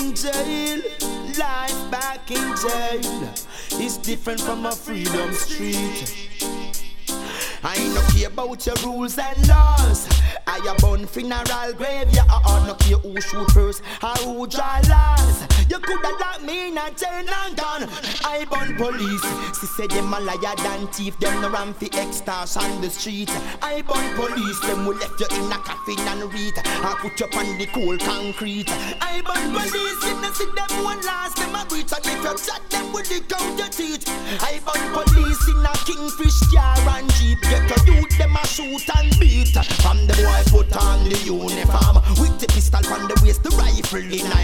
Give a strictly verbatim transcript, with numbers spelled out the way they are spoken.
in jail, life back in jail is different from a freedom street. I no care about your rules and laws. I a bun funeral grave, yeah, I no care who shoot first or who draw last. You coulda locked me in a jail and gone. I bun police. She said them a liar than thief. Them no ram fi extortion on the street. I bun police. Them will left you in a coffin and read. I put you on the cold concrete. I bun police. You no see them one last. Them a breach and if you shot them with the count your teeth. I bun police in a kingfish car and jeep. Get your youth them a shoot and beat. From the boy put on the uniform with the pistol from the waist, the rifle in a